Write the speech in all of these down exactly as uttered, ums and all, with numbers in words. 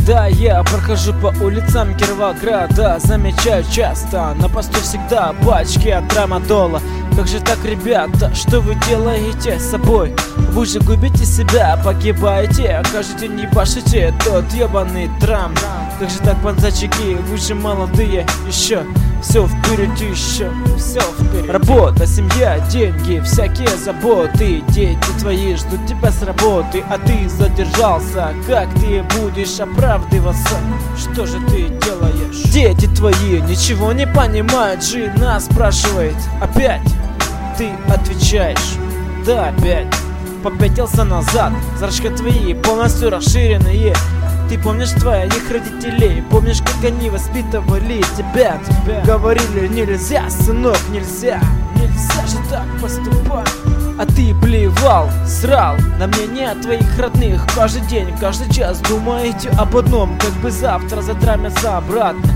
Когда я прохожу по улицам Кировограда, замечаю часто на посту всегда пачки от трамадола. Как же так, ребята, что вы делаете с собой? Вы же губите себя, погибаете, каждый день ебашите тот ебаный трам. Как же так, панзачики, вы же молодые еще, все впереди еще, все впереди. Работа, семья, деньги, всякие заботы, дети твои ждут тебя с работы, а ты задержался. Как ты будешь оправдываться? Что же ты делаешь? Дети твои ничего не понимают, жена спрашивает опять. Ты отвечаешь: да, опять. Попятился назад, зрачки твои полностью расширенные. Ты помнишь твоих родителей, помнишь, как они воспитывали тебя, тебя. Говорили: нельзя, сынок, нельзя, нельзя же так поступать. А ты плевал, срал на мнение твоих родных. Каждый день, каждый час думаете об одном: как бы завтра затрамятся обратно.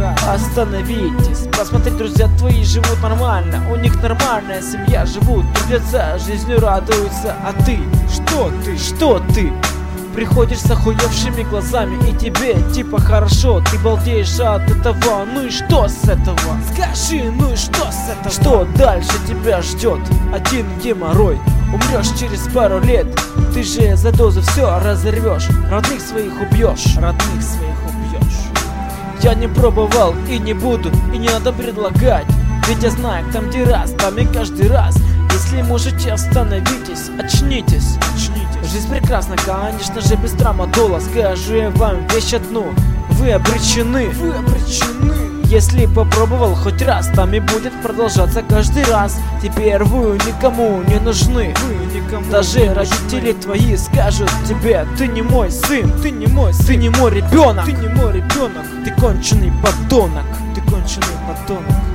Остановитесь, посмотри, друзья твои живут нормально, у них нормальная семья, живут, трудятся, жизнью радуются. А ты, что ты, что ты? Приходишь с охуевшими глазами, и тебе типа хорошо, ты балдеешь от этого. Ну и что с этого? Скажи, ну и что с этого? Что дальше тебя ждет? Один геморрой, умрешь через пару лет. Ты же за дозу все разорвешь, родных своих убьешь, родных своих убьешь. Я не пробовал и не буду, и не надо предлагать, ведь я знаю, там где раз, там и каждый раз. Если можете, остановитесь, очнитесь, очнитесь. Жизнь прекрасна, конечно же, без трамадола. Скажу я вам вещь одну: вы обречены, вы обречены. Если попробовал хоть раз, там и будет продолжаться каждый раз. Теперь вы никому не нужны, вы никому даже не родители нужны. Твои скажут тебе: ты не мой сын, ты не мой сын, ты не мой ребенок, ты не мой ребенок, ты конченый подонок, ты конченый подонок.